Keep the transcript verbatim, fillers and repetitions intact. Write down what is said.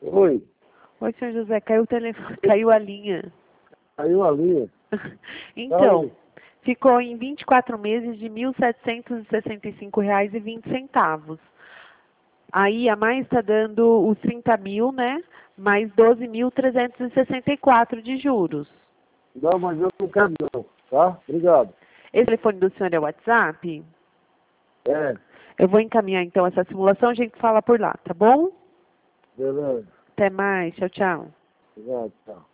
Oi, Oi, senhor José, caiu o telefone, caiu a linha. caiu a linha. Então, Oi. ficou em vinte e quatro meses de mil setecentos e sessenta e cinco reais e vinte centavos. Aí a mais está dando os trinta mil, né? Mais doze mil trezentos e sessenta e quatro de juros. Não, mas eu não quero não, tá? Obrigado. Esse telefone do senhor é o WhatsApp? É, Eu vou encaminhar então essa simulação, a gente fala por lá, tá bom? beleza. Até mais, tchau, tchau. Obrigado, tchau.